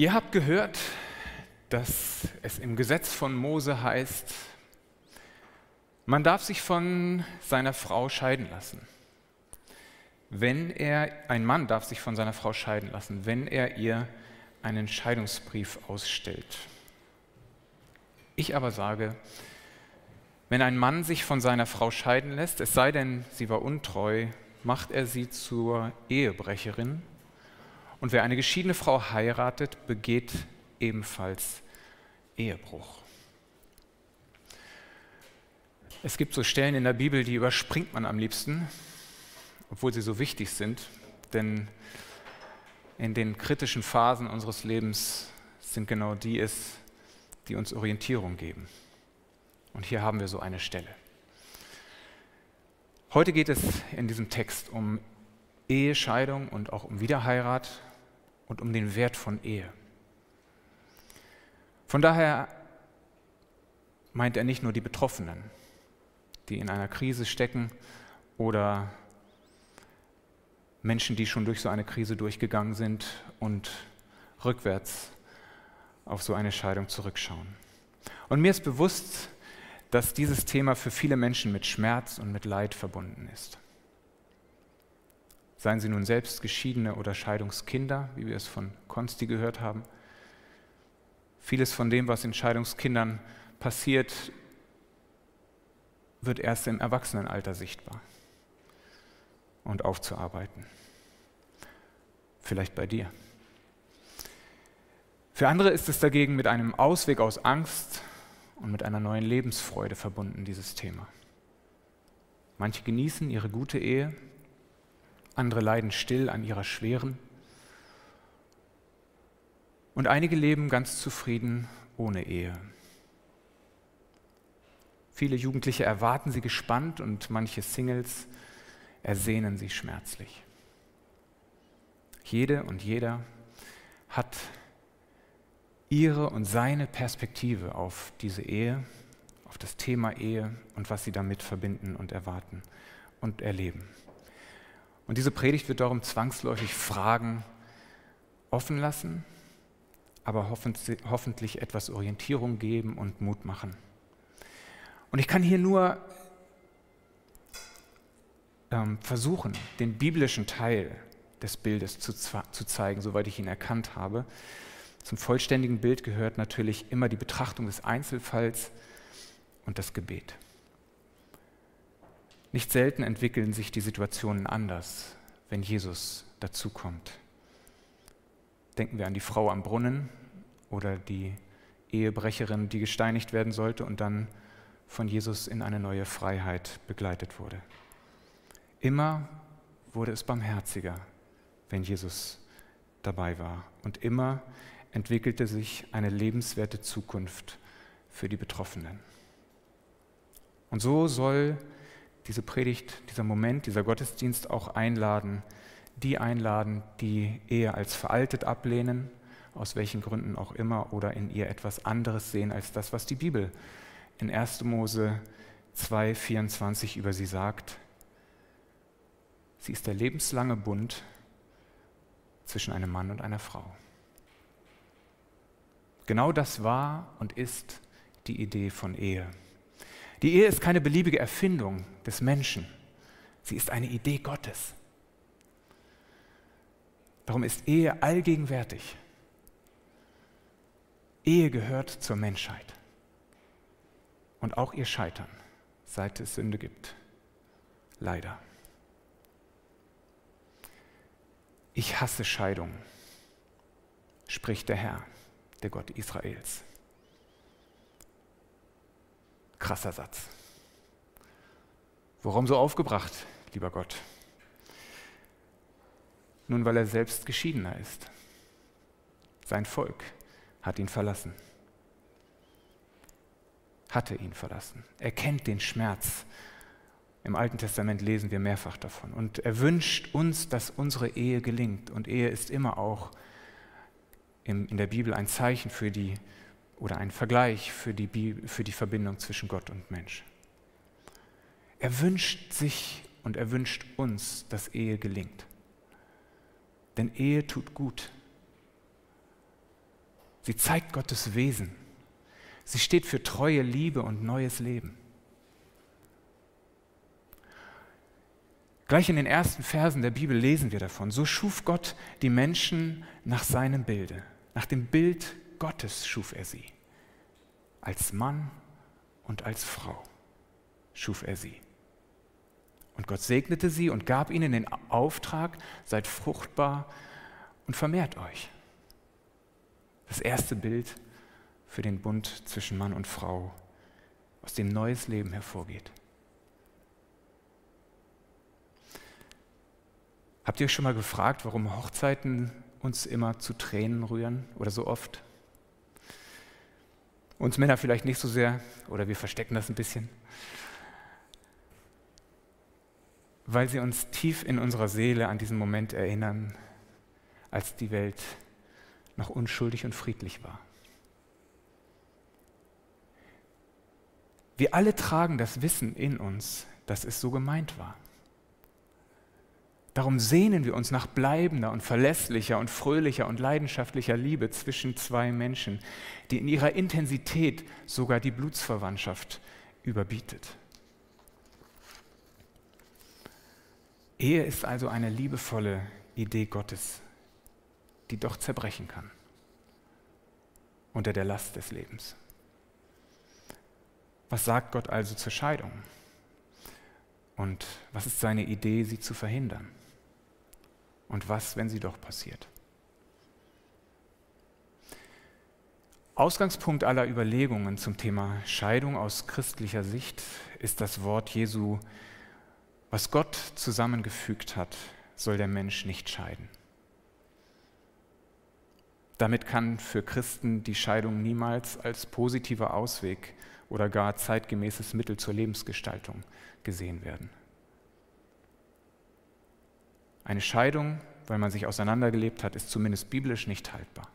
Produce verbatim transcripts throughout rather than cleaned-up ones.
Ihr habt gehört, dass es im Gesetz von Mose heißt, man darf sich von seiner Frau scheiden lassen. Wenn er, ein Mann darf sich von seiner Frau scheiden lassen, wenn er ihr einen Scheidungsbrief ausstellt. Ich aber sage, wenn ein Mann sich von seiner Frau scheiden lässt, es sei denn, sie war untreu, macht er sie zur Ehebrecherin. Und wer eine geschiedene Frau heiratet, begeht ebenfalls Ehebruch. Es gibt so Stellen in der Bibel, die überspringt man am liebsten, obwohl sie so wichtig sind, denn in den kritischen Phasen unseres Lebens sind genau die es, die uns Orientierung geben. Und hier haben wir so eine Stelle. Heute geht es in diesem Text um Ehescheidung und auch um Wiederheirat und um den Wert von Ehe. Von daher meint er nicht nur die Betroffenen, die in einer Krise stecken oder Menschen, die schon durch so eine Krise durchgegangen sind und rückwärts auf so eine Scheidung zurückschauen. Und mir ist bewusst, dass dieses Thema für viele Menschen mit Schmerz und mit Leid verbunden ist. Seien sie nun selbst Geschiedene oder Scheidungskinder, wie wir es von Konsti gehört haben. Vieles von dem, was in Scheidungskindern passiert, wird erst im Erwachsenenalter sichtbar und aufzuarbeiten. Vielleicht bei dir. Für andere ist es dagegen mit einem Ausweg aus Angst und mit einer neuen Lebensfreude verbunden, dieses Thema. Manche genießen ihre gute Ehe, andere leiden still an ihrer schweren und einige leben ganz zufrieden ohne Ehe. Viele Jugendliche erwarten sie gespannt und manche Singles ersehnen sie schmerzlich. Jede und jeder hat ihre und seine Perspektive auf diese Ehe, auf das Thema Ehe und was sie damit verbinden und erwarten und erleben. Und diese Predigt wird darum zwangsläufig Fragen offen lassen, aber hoffentlich etwas Orientierung geben und Mut machen. Und ich kann hier nur ähm, versuchen, den biblischen Teil des Bildes zu, zu zeigen, soweit ich ihn erkannt habe. Zum vollständigen Bild gehört natürlich immer die Betrachtung des Einzelfalls und das Gebet. Nicht selten entwickeln sich die Situationen anders, wenn Jesus dazukommt. Denken wir an die Frau am Brunnen oder die Ehebrecherin, die gesteinigt werden sollte und dann von Jesus in eine neue Freiheit begleitet wurde. Immer wurde es barmherziger, wenn Jesus dabei war. Und immer entwickelte sich eine lebenswerte Zukunft für die Betroffenen. Und so soll diese Predigt, dieser Moment, dieser Gottesdienst auch einladen, die einladen, die Ehe als veraltet ablehnen, aus welchen Gründen auch immer, oder in ihr etwas anderes sehen als das, was die Bibel in erster Mose zwei vierundzwanzig über sie sagt. Sie ist der lebenslange Bund zwischen einem Mann und einer Frau. Genau das war und ist die Idee von Ehe. Die Ehe ist keine beliebige Erfindung des Menschen. Sie ist eine Idee Gottes. Darum ist Ehe allgegenwärtig. Ehe gehört zur Menschheit. Und auch ihr Scheitern, seit es Sünde gibt. Leider. Ich hasse Scheidung, spricht der Herr, der Gott Israels. Krasser Satz. Warum so aufgebracht, lieber Gott? Nun, weil er selbst Geschiedener ist. Sein Volk hat ihn verlassen. Hatte ihn verlassen. Er kennt den Schmerz. Im Alten Testament lesen wir mehrfach davon. Und er wünscht uns, dass unsere Ehe gelingt. Und Ehe ist immer auch in der Bibel ein Zeichen für die, oder ein Vergleich für die, Bibel, für die Verbindung zwischen Gott und Mensch. Er wünscht sich und er wünscht uns, dass Ehe gelingt. Denn Ehe tut gut. Sie zeigt Gottes Wesen. Sie steht für treue Liebe und neues Leben. Gleich in den ersten Versen der Bibel lesen wir davon. So schuf Gott die Menschen nach seinem Bilde. Nach dem Bild Gottes schuf er sie. Als Mann und als Frau schuf er sie. Und Gott segnete sie und gab ihnen den Auftrag, seid fruchtbar und vermehrt euch. Das erste Bild für den Bund zwischen Mann und Frau, aus dem neues Leben hervorgeht. Habt ihr euch schon mal gefragt, warum Hochzeiten uns immer zu Tränen rühren oder so oft? Uns Männer vielleicht nicht so sehr oder wir verstecken das ein bisschen. Weil sie uns tief in unserer Seele an diesen Moment erinnern, als die Welt noch unschuldig und friedlich war. Wir alle tragen das Wissen in uns, dass es so gemeint war. Darum sehnen wir uns nach bleibender und verlässlicher und fröhlicher und leidenschaftlicher Liebe zwischen zwei Menschen, die in ihrer Intensität sogar die Blutsverwandtschaft überbietet. Ehe ist also eine liebevolle Idee Gottes, die doch zerbrechen kann unter der Last des Lebens. Was sagt Gott also zur Scheidung? Und was ist seine Idee, sie zu verhindern? Und was, wenn sie doch passiert? Ausgangspunkt aller Überlegungen zum Thema Scheidung aus christlicher Sicht ist das Wort Jesu: Was Gott zusammengefügt hat, soll der Mensch nicht scheiden. Damit kann für Christen die Scheidung niemals als positiver Ausweg oder gar zeitgemäßes Mittel zur Lebensgestaltung gesehen werden. Eine Scheidung, weil man sich auseinandergelebt hat, ist zumindest biblisch nicht haltbar.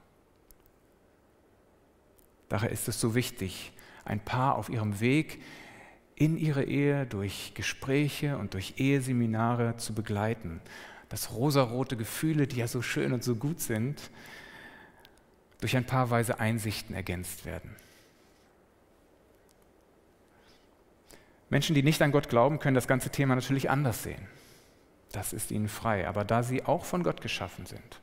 Daher ist es so wichtig, ein Paar auf ihrem Weg in ihre Ehe durch Gespräche und durch Eheseminare zu begleiten, dass rosarote Gefühle, die ja so schön und so gut sind, durch ein paar weise Einsichten ergänzt werden. Menschen, die nicht an Gott glauben, können das ganze Thema natürlich anders sehen. Das ist ihnen frei. Aber da sie auch von Gott geschaffen sind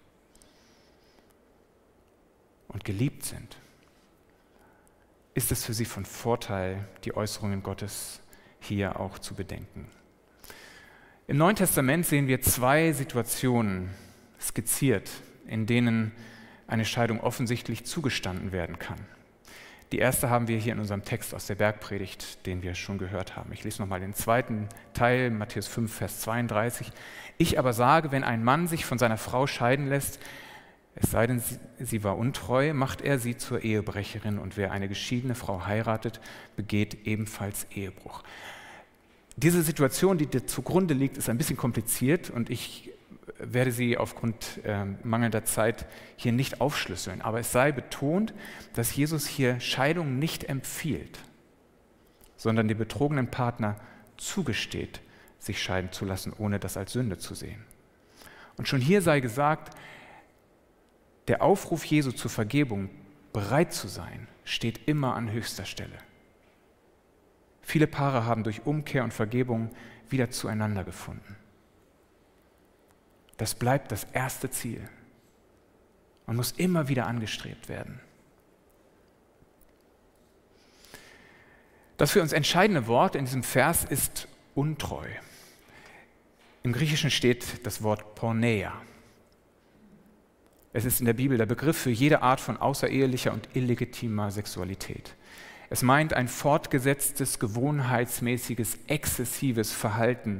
und geliebt sind, ist es für sie von Vorteil, die Äußerungen Gottes hier auch zu bedenken. Im Neuen Testament sehen wir zwei Situationen skizziert, in denen eine Scheidung offensichtlich zugestanden werden kann. Die erste haben wir hier in unserem Text aus der Bergpredigt, den wir schon gehört haben. Ich lese nochmal den zweiten Teil, Matthäus fünf, Vers zweiunddreißig. Ich aber sage, wenn ein Mann sich von seiner Frau scheiden lässt, es sei denn, sie, sie war untreu, macht er sie zur Ehebrecherin, und wer eine geschiedene Frau heiratet, begeht ebenfalls Ehebruch. Diese Situation, die dir zugrunde liegt, ist ein bisschen kompliziert und ich werde sie aufgrund äh, mangelnder Zeit hier nicht aufschlüsseln. Aber es sei betont, dass Jesus hier Scheidung nicht empfiehlt, sondern dem betrogenen Partner zugesteht, sich scheiden zu lassen, ohne das als Sünde zu sehen. Und schon hier sei gesagt, der Aufruf Jesu zur Vergebung, bereit zu sein, steht immer an höchster Stelle. Viele Paare haben durch Umkehr und Vergebung wieder zueinander gefunden. Das bleibt das erste Ziel und muss immer wieder angestrebt werden. Das für uns entscheidende Wort in diesem Vers ist untreu. Im Griechischen steht das Wort Porneia. Es ist in der Bibel der Begriff für jede Art von außerehelicher und illegitimer Sexualität. Es meint ein fortgesetztes, gewohnheitsmäßiges, exzessives Verhalten.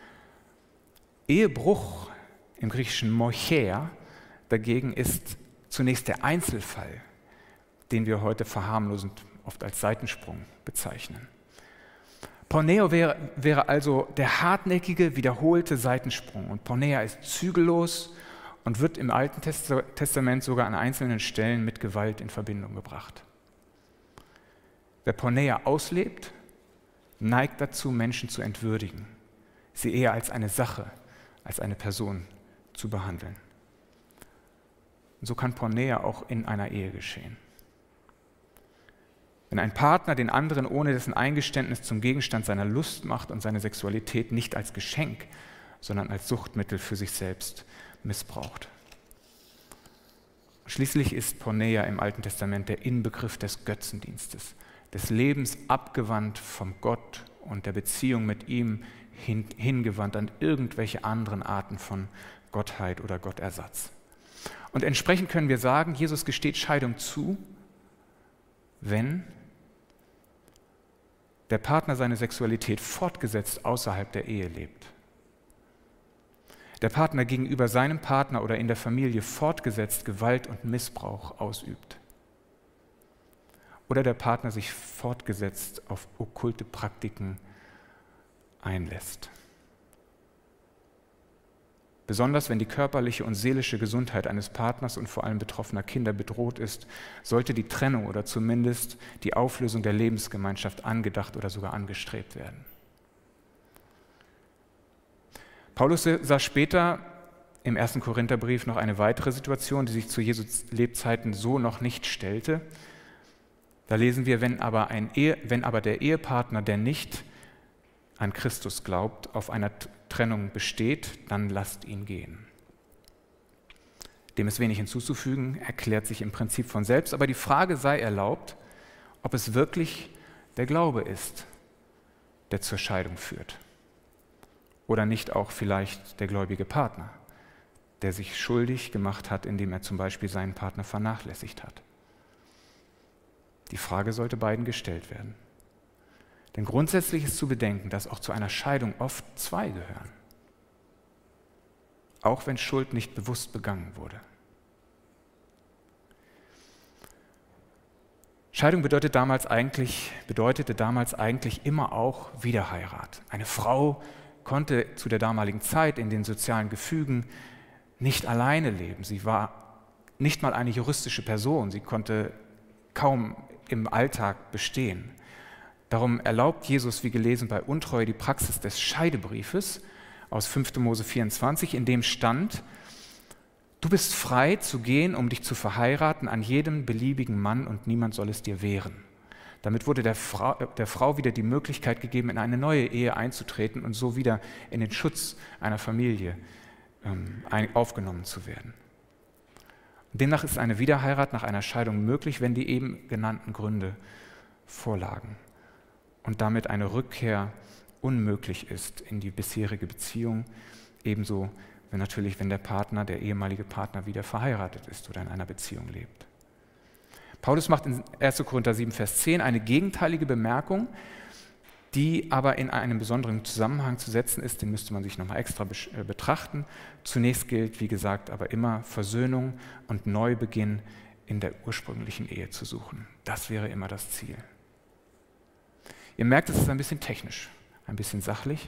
Ehebruch im Griechischen Moicheia dagegen ist zunächst der Einzelfall, den wir heute verharmlosend oft als Seitensprung bezeichnen. Porneo wäre, wäre also der hartnäckige, wiederholte Seitensprung. Und Porneia ist zügellos und wird im Alten Testament sogar an einzelnen Stellen mit Gewalt in Verbindung gebracht. Wer Porneia auslebt, neigt dazu, Menschen zu entwürdigen, sie eher als eine Sache, als eine Person zu behandeln. Und so kann Porneia auch in einer Ehe geschehen. Wenn ein Partner den anderen ohne dessen Eingeständnis zum Gegenstand seiner Lust macht und seine Sexualität nicht als Geschenk, sondern als Suchtmittel für sich selbst missbraucht. Schließlich ist Porneia im Alten Testament der Inbegriff des Götzendienstes, des Lebens abgewandt vom Gott und der Beziehung mit ihm hin, hingewandt an irgendwelche anderen Arten von Gottheit oder Gottersatz. Und entsprechend können wir sagen, Jesus gesteht Scheidung zu, wenn der Partner seine Sexualität fortgesetzt außerhalb der Ehe lebt. Der Partner gegenüber seinem Partner oder in der Familie fortgesetzt Gewalt und Missbrauch ausübt. Oder der Partner sich fortgesetzt auf okkulte Praktiken einlässt. Besonders wenn die körperliche und seelische Gesundheit eines Partners und vor allem betroffener Kinder bedroht ist, sollte die Trennung oder zumindest die Auflösung der Lebensgemeinschaft angedacht oder sogar angestrebt werden. Paulus sah später im ersten Korintherbrief noch eine weitere Situation, die sich zu Jesu Lebzeiten so noch nicht stellte. Da lesen wir, wenn aber, ein Ehe, wenn aber der Ehepartner, der nicht an Christus glaubt, auf einer Trennung besteht, dann lasst ihn gehen. Dem ist wenig hinzuzufügen, erklärt sich im Prinzip von selbst, aber die Frage sei erlaubt, ob es wirklich der Glaube ist, der zur Scheidung führt. Oder nicht auch vielleicht der gläubige Partner, der sich schuldig gemacht hat, indem er zum Beispiel seinen Partner vernachlässigt hat. Die Frage sollte beiden gestellt werden. Denn grundsätzlich ist zu bedenken, dass auch zu einer Scheidung oft zwei gehören. Auch wenn Schuld nicht bewusst begangen wurde. Scheidung bedeutet damals eigentlich, bedeutete damals eigentlich immer auch Wiederheirat. Eine Frau konnte zu der damaligen Zeit in den sozialen Gefügen nicht alleine leben. Sie war nicht mal eine juristische Person. Sie konnte kaum im Alltag bestehen. Darum erlaubt Jesus, wie gelesen bei Untreue, die Praxis des Scheidebriefes aus fünfter Mose vierundzwanzig, in dem stand: Du bist frei zu gehen, um dich zu verheiraten an jedem beliebigen Mann und niemand soll es dir wehren. Damit wurde der Frau, der Frau wieder die Möglichkeit gegeben, in eine neue Ehe einzutreten und so wieder in den Schutz einer Familie ähm, ein, aufgenommen zu werden. Demnach ist eine Wiederheirat nach einer Scheidung möglich, wenn die eben genannten Gründe vorlagen und damit eine Rückkehr unmöglich ist in die bisherige Beziehung, ebenso wenn natürlich, wenn der Partner, der ehemalige Partner wieder verheiratet ist oder in einer Beziehung lebt. Paulus macht in erster Korinther sieben, Vers zehn eine gegenteilige Bemerkung, die aber in einem besonderen Zusammenhang zu setzen ist, den müsste man sich nochmal extra betrachten. Zunächst gilt, wie gesagt, aber immer Versöhnung und Neubeginn in der ursprünglichen Ehe zu suchen. Das wäre immer das Ziel. Ihr merkt, es ist ein bisschen technisch, ein bisschen sachlich,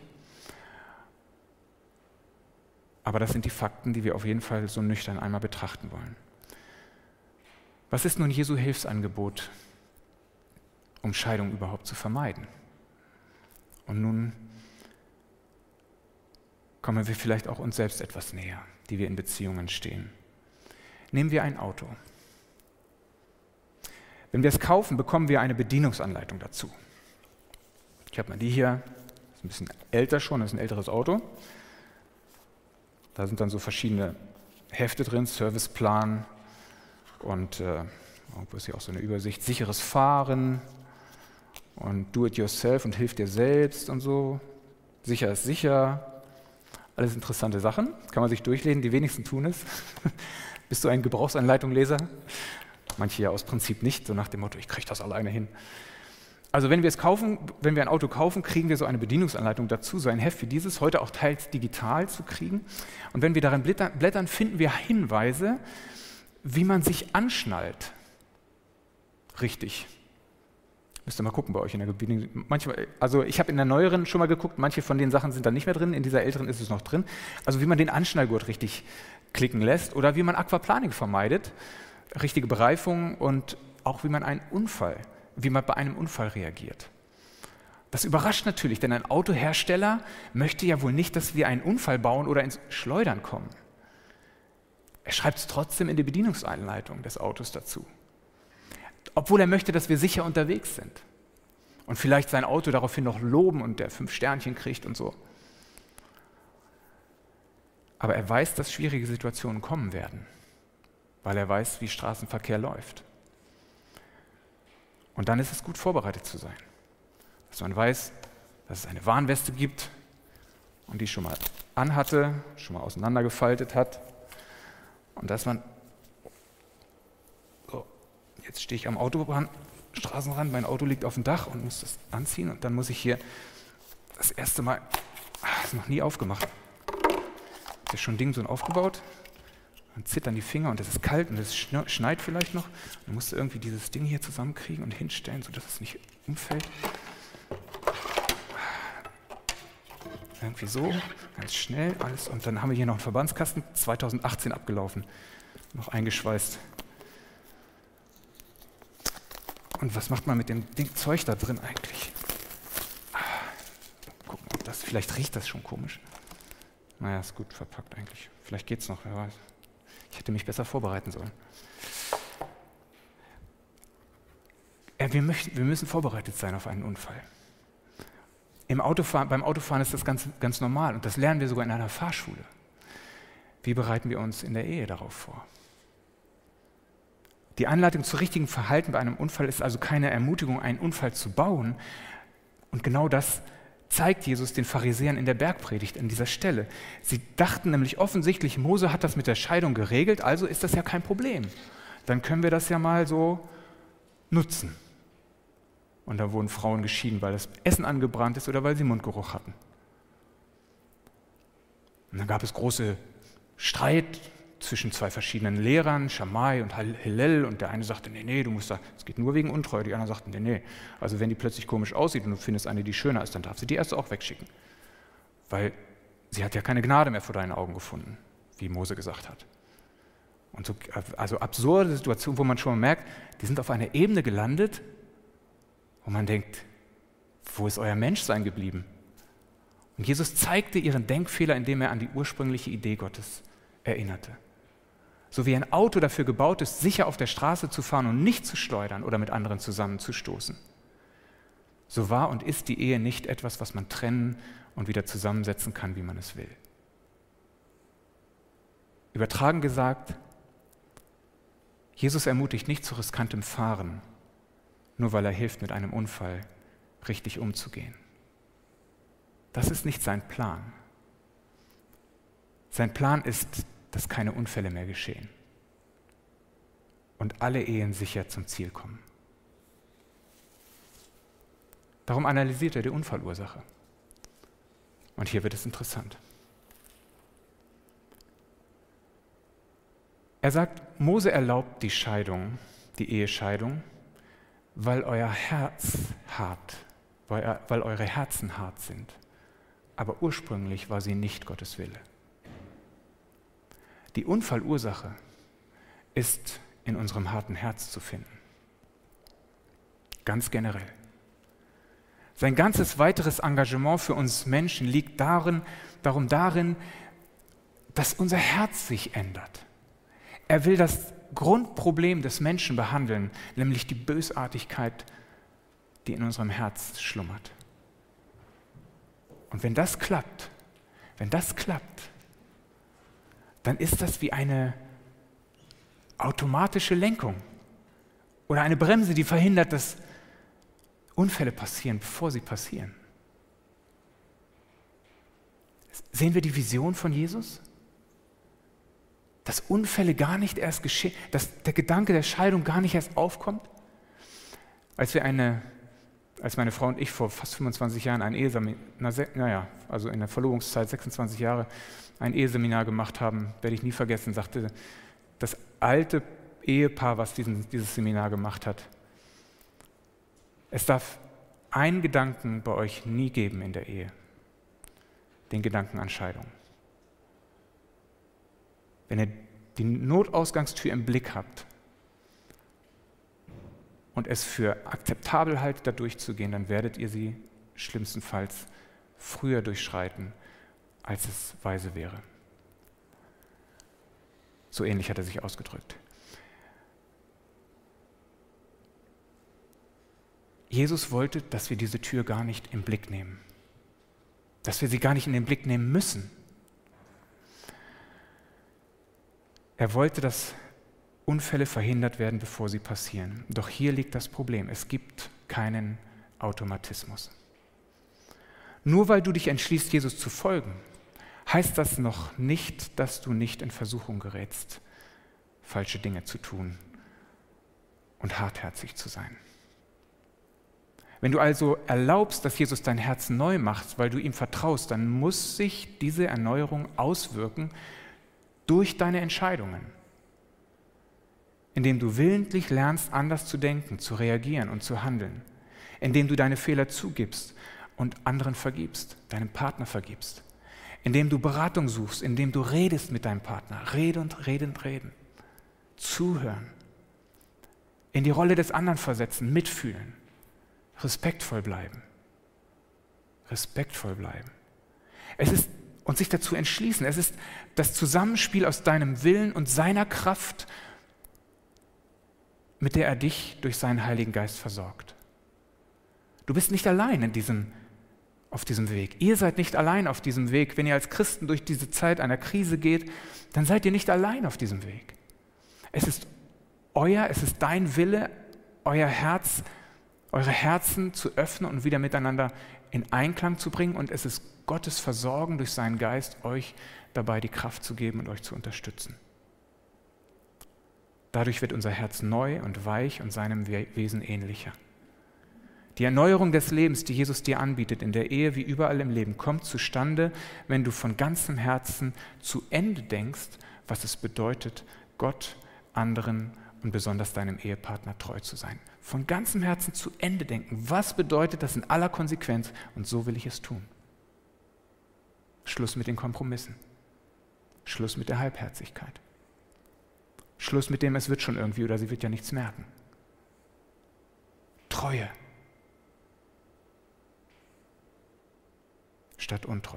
aber das sind die Fakten, die wir auf jeden Fall so nüchtern einmal betrachten wollen. Was ist nun Jesu Hilfsangebot, um Scheidung überhaupt zu vermeiden? Und nun kommen wir vielleicht auch uns selbst etwas näher, die wir in Beziehungen stehen. Nehmen wir ein Auto. Wenn wir es kaufen, bekommen wir eine Bedienungsanleitung dazu. Ich habe mal die hier, das ist ein bisschen älter schon, das ist ein älteres Auto. Da sind dann so verschiedene Hefte drin, Serviceplan und äh, irgendwo ist hier auch so eine Übersicht, sicheres Fahren und Do-it-yourself und hilf dir selbst und so. Sicher ist sicher. Alles interessante Sachen, kann man sich durchlesen, die wenigsten tun es. Bist du ein Gebrauchsanleitungleser? Manche ja aus Prinzip nicht, so nach dem Motto, ich kriege das alleine hin. Also wenn wir es kaufen, wenn wir ein Auto kaufen, kriegen wir so eine Bedienungsanleitung dazu, so ein Heft wie dieses, heute auch teils digital zu kriegen. Und wenn wir darin blättern, finden wir Hinweise, wie man sich anschnallt. Richtig. Müsst ihr mal gucken bei euch in der Bedienung. Manchmal, also ich habe in der neueren schon mal geguckt, manche von den Sachen sind da nicht mehr drin, in dieser älteren ist es noch drin. Also wie man den Anschnallgurt richtig klicken lässt oder wie man Aquaplaning vermeidet, richtige Bereifung und auch wie man einen Unfall, wie man bei einem Unfall reagiert. Das überrascht natürlich, denn ein Autohersteller möchte ja wohl nicht, dass wir einen Unfall bauen oder ins Schleudern kommen. Er schreibt es trotzdem in die Bedienungsanleitung des Autos dazu. Obwohl er möchte, dass wir sicher unterwegs sind. Und vielleicht sein Auto daraufhin noch loben und der fünf Sternchen kriegt und so. Aber er weiß, dass schwierige Situationen kommen werden, weil er weiß, wie Straßenverkehr läuft. Und dann ist es gut, vorbereitet zu sein. Dass man weiß, dass es eine Warnweste gibt und die schon mal anhatte, schon mal auseinandergefaltet hat. Und dass man, so, jetzt stehe ich am Autobahn, Straßenrand, mein Auto liegt auf dem Dach und muss das anziehen und dann muss ich hier das erste Mal, ach, ist noch nie aufgemacht, ist ja schon Ding so aufgebaut, dann zittern die Finger und es ist kalt und es schneit vielleicht noch, dann musst du irgendwie dieses Ding hier zusammenkriegen und hinstellen, sodass es nicht umfällt. Irgendwie so, ganz schnell alles und dann haben wir hier noch einen Verbandskasten, zweitausendachtzehn abgelaufen, noch eingeschweißt. Und was macht man mit dem Ding Zeug da drin eigentlich? Gucken, ob das, vielleicht riecht das schon komisch. Naja, ist gut verpackt eigentlich. Vielleicht geht's noch, wer weiß. Ich hätte mich besser vorbereiten sollen. Ja, wir, möchten, wir müssen vorbereitet sein auf einen Unfall. Im Autofahren, beim Autofahren ist das ganz, ganz normal und das lernen wir sogar in einer Fahrschule. Wie bereiten wir uns in der Ehe darauf vor? Die Anleitung zu richtigem Verhalten bei einem Unfall ist also keine Ermutigung, einen Unfall zu bauen. Und genau das zeigt Jesus den Pharisäern in der Bergpredigt an dieser Stelle. Sie dachten nämlich offensichtlich, Mose hat das mit der Scheidung geregelt, also ist das ja kein Problem. Dann können wir das ja mal so nutzen. Und da wurden Frauen geschieden, weil das Essen angebrannt ist oder weil sie Mundgeruch hatten. Und dann gab es große Streit zwischen zwei verschiedenen Lehrern, Shammai und Hillel, und der eine sagte, nee, nee, du musst da, es geht nur wegen Untreue. Die anderen sagten, nee, nee, also wenn die plötzlich komisch aussieht und du findest eine, die schöner ist, dann darf sie die erste auch wegschicken. Weil sie hat ja keine Gnade mehr vor deinen Augen gefunden, wie Mose gesagt hat. Und so, also absurde Situationen, wo man schon mal merkt, die sind auf einer Ebene gelandet, wo man denkt, wo ist euer Menschsein geblieben? Und Jesus zeigte ihren Denkfehler, indem er an die ursprüngliche Idee Gottes erinnerte. So wie ein Auto dafür gebaut ist, sicher auf der Straße zu fahren und nicht zu schleudern oder mit anderen zusammenzustoßen. So war und ist die Ehe nicht etwas, was man trennen und wieder zusammensetzen kann, wie man es will. Übertragen gesagt, Jesus ermutigt nicht zu riskantem Fahren, nur weil er hilft, mit einem Unfall richtig umzugehen. Das ist nicht sein Plan. Sein Plan ist, dass keine Unfälle mehr geschehen und alle Ehen sicher zum Ziel kommen. Darum analysiert er die Unfallursache. Und hier wird es interessant. Er sagt, Mose erlaubt die Scheidung, die Ehescheidung, weil euer Herz hart, weil, weil eure Herzen hart sind. Aber ursprünglich war sie nicht Gottes Wille. Die Unfallursache ist in unserem harten Herz zu finden. Ganz generell. Sein ganzes weiteres Engagement für uns Menschen liegt darin, darum darin, dass unser Herz sich ändert. Er will das Grundproblem des Menschen behandeln, nämlich die Bösartigkeit, die in unserem Herz schlummert. Und wenn das klappt, wenn das klappt, dann ist das wie eine automatische Lenkung oder eine Bremse, die verhindert, dass Unfälle passieren, bevor sie passieren. Sehen wir die Vision von Jesus? Dass Unfälle gar nicht erst geschehen, dass der Gedanke der Scheidung gar nicht erst aufkommt? Als wir eine, als meine Frau und ich vor fast fünfundzwanzig Jahren ein Eheseminar, naja, also in der Verlobungszeit sechsundzwanzig Jahre, ein Eheseminar gemacht haben, werde ich nie vergessen, sagte das alte Ehepaar, was diesen, dieses Seminar gemacht hat, es darf einen Gedanken bei euch nie geben in der Ehe, den Gedanken an Scheidung. Wenn ihr die Notausgangstür im Blick habt und es für akzeptabel haltet, da durchzugehen, dann werdet ihr sie schlimmstenfalls früher durchschreiten, als es weise wäre. So ähnlich hat er sich ausgedrückt. Jesus wollte, dass wir diese Tür gar nicht im Blick nehmen. Dass wir sie gar nicht in den Blick nehmen müssen. Er wollte, dass Unfälle verhindert werden, bevor sie passieren. Doch hier liegt das Problem. Es gibt keinen Automatismus. Nur weil du dich entschließt, Jesus zu folgen, heißt das noch nicht, dass du nicht in Versuchung gerätst, falsche Dinge zu tun und hartherzig zu sein. Wenn du also erlaubst, dass Jesus dein Herz neu macht, weil du ihm vertraust, dann muss sich diese Erneuerung auswirken durch deine Entscheidungen, indem du willentlich lernst, anders zu denken, zu reagieren und zu handeln, indem du deine Fehler zugibst und anderen vergibst, deinem Partner vergibst, indem du Beratung suchst, indem du redest mit deinem Partner, rede und rede und reden, zuhören, in die Rolle des anderen versetzen, mitfühlen, respektvoll bleiben, respektvoll bleiben. Es ist und sich dazu entschließen. Es ist das Zusammenspiel aus deinem Willen und seiner Kraft, mit der er dich durch seinen Heiligen Geist versorgt. Du bist nicht allein in diesem, auf diesem Weg. Ihr seid nicht allein auf diesem Weg. Wenn ihr als Christen durch diese Zeit einer Krise geht, dann seid ihr nicht allein auf diesem Weg. Es ist euer, es ist dein Wille, euer Herz, eure Herzen zu öffnen und wieder miteinander in Einklang zu bringen. Und es ist Gottes Versorgen durch seinen Geist, euch dabei die Kraft zu geben und euch zu unterstützen. Dadurch wird unser Herz neu und weich und seinem Wesen ähnlicher. Die Erneuerung des Lebens, die Jesus dir anbietet, in der Ehe wie überall im Leben, kommt zustande, wenn du von ganzem Herzen zu Ende denkst, was es bedeutet, Gott, anderen und besonders deinem Ehepartner treu zu sein. Von ganzem Herzen zu Ende denken. Was bedeutet das in aller Konsequenz? Und so will ich es tun. Schluss mit den Kompromissen. Schluss mit der Halbherzigkeit. Schluss mit dem, es wird schon irgendwie oder sie wird ja nichts merken. Treue statt Untreue.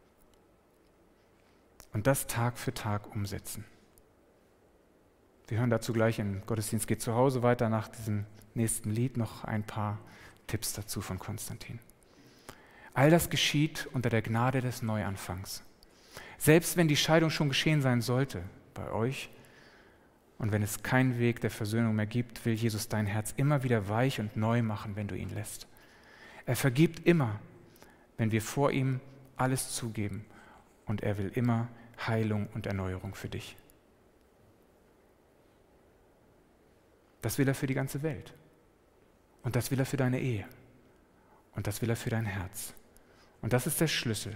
Und das Tag für Tag umsetzen. Wir hören dazu gleich im Gottesdienst geht zu Hause weiter nach diesem nächsten Lied noch ein paar Tipps dazu von Konstantin. All das geschieht unter der Gnade des Neuanfangs. Selbst wenn die Scheidung schon geschehen sein sollte bei euch und wenn es keinen Weg der Versöhnung mehr gibt, will Jesus dein Herz immer wieder weich und neu machen, wenn du ihn lässt. Er vergibt immer, wenn wir vor ihm alles zugeben und er will immer Heilung und Erneuerung für dich. Das will er für die ganze Welt. Und das will er für deine Ehe. Und das will er für dein Herz. Und das ist der Schlüssel,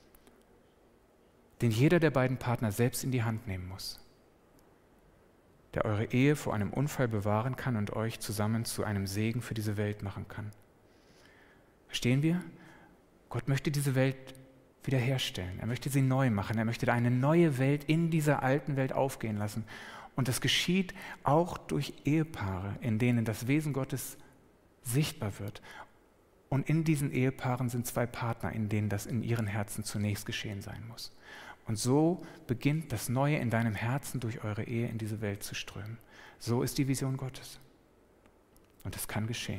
den jeder der beiden Partner selbst in die Hand nehmen muss, der eure Ehe vor einem Unfall bewahren kann und euch zusammen zu einem Segen für diese Welt machen kann. Verstehen wir? Gott möchte diese Welt wiederherstellen. Er möchte sie neu machen. Er möchte eine neue Welt in dieser alten Welt aufgehen lassen. Und das geschieht auch durch Ehepaare, in denen das Wesen Gottes sichtbar wird. Und in diesen Ehepaaren sind zwei Partner, in denen das in ihren Herzen zunächst geschehen sein muss. Und so beginnt das Neue in deinem Herzen durch eure Ehe in diese Welt zu strömen. So ist die Vision Gottes. Und es kann geschehen.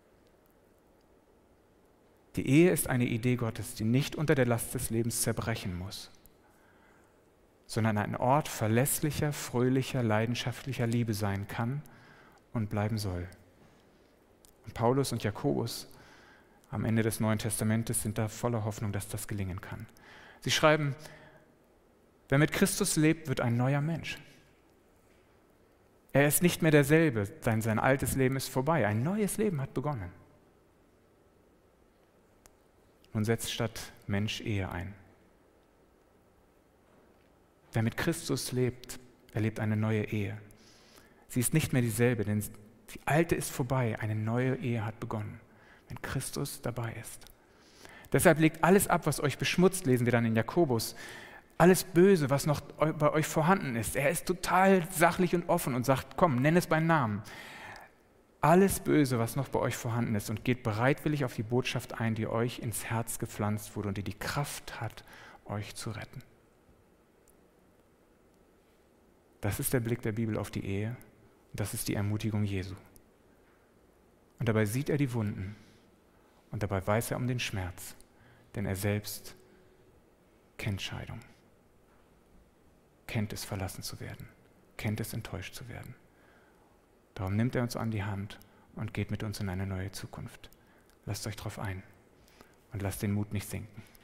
Die Ehe ist eine Idee Gottes, die nicht unter der Last des Lebens zerbrechen muss, sondern ein Ort verlässlicher, fröhlicher, leidenschaftlicher Liebe sein kann und bleiben soll. Und Paulus und Jakobus am Ende des Neuen Testamentes sind da voller Hoffnung, dass das gelingen kann. Sie schreiben, wer mit Christus lebt, wird ein neuer Mensch. Er ist nicht mehr derselbe, sein, sein altes Leben ist vorbei, ein neues Leben hat begonnen. Nun setzt statt Mensch Ehe ein. Wer mit Christus lebt, erlebt eine neue Ehe. Sie ist nicht mehr dieselbe, denn die alte ist vorbei, eine neue Ehe hat begonnen, wenn Christus dabei ist. Deshalb legt alles ab, was euch beschmutzt, lesen wir dann in Jakobus, alles Böse, was noch bei euch vorhanden ist. Er ist total sachlich und offen und sagt, komm, nenn es beim Namen. Alles Böse, was noch bei euch vorhanden ist und geht bereitwillig auf die Botschaft ein, die euch ins Herz gepflanzt wurde und die die Kraft hat, euch zu retten. Das ist der Blick der Bibel auf die Ehe und das ist die Ermutigung Jesu. Und dabei sieht er die Wunden und dabei weiß er um den Schmerz, denn er selbst kennt Scheidung, kennt es, verlassen zu werden, kennt es, enttäuscht zu werden. Darum nimmt er uns an die Hand und geht mit uns in eine neue Zukunft. Lasst euch darauf ein und lasst den Mut nicht sinken.